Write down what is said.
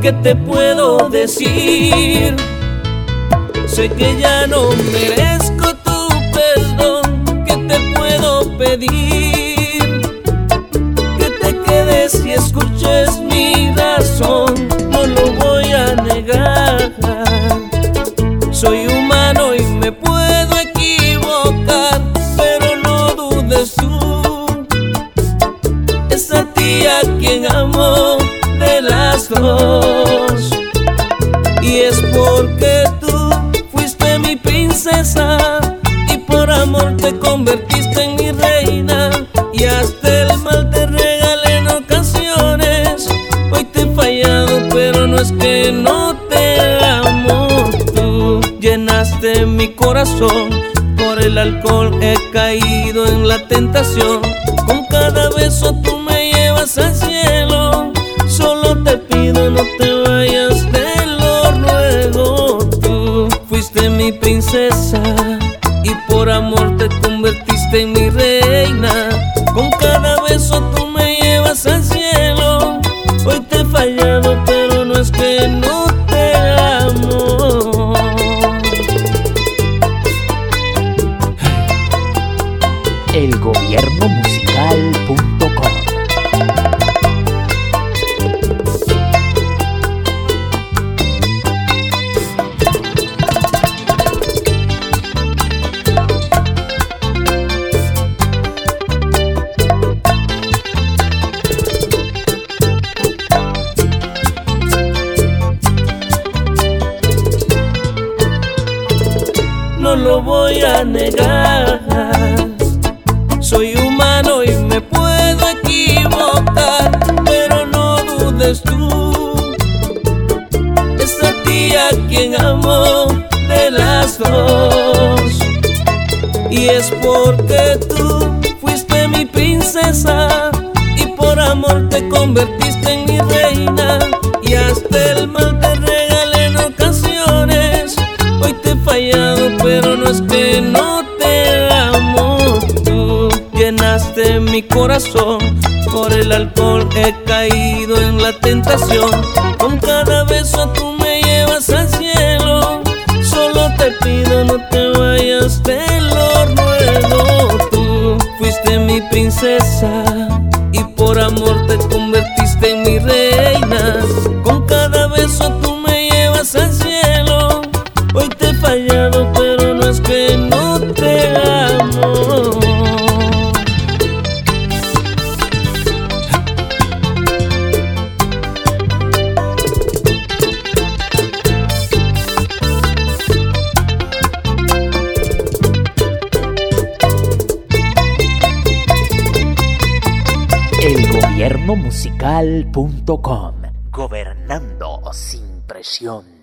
¿qué te puedo decir? Sé que ya no merezco tu perdón, ¿qué te puedo pedir? Que te quedes y escuches mi razón, no lo voy a negar. Soy humano y me puedo equivocar, pero no dudes tú, es a ti a quien amo de las dos. Y es porque tú fuiste mi princesa y por amor te convertiste en mi reina, y hasta el mal te regalé en ocasiones. Hoy te he fallado, pero no es que no te amo. Tú llenaste mi corazón, por el alcohol he caído en la tentación. Con cada beso tú me llevas al cielo, solo te pido no te vayas, te lo ruego. Tú fuiste mi princesa y por amor te convertiste en mi reina. Con cada beso tú me llevas al cielo. Hoy te he fallado, pero no es que no te amo. elgobiernomusical.com. No lo voy a negar, soy humano y me puedo equivocar, pero no dudes tú, es a ti a quien amo de las dos. Y es porque tú fuiste mi princesa y por amor te convertiste en mi reina, y hasta el mal te regalé en ocasiones. Hoy te he fallado, pero no es que no te amo. Tú llenaste mi corazón, por el alcohol he caído en la tentación. Con cada beso tú me llevas al cielo, solo te pido no te vayas, te lo ruego. Tú fuiste mi princesa y por amor te convertiste en mi reina. Con cada beso tú me llevas al cielo. Hoy te he fallado, pero no es que no te amo. elgobiernomusical.com. Gobernando sin presión.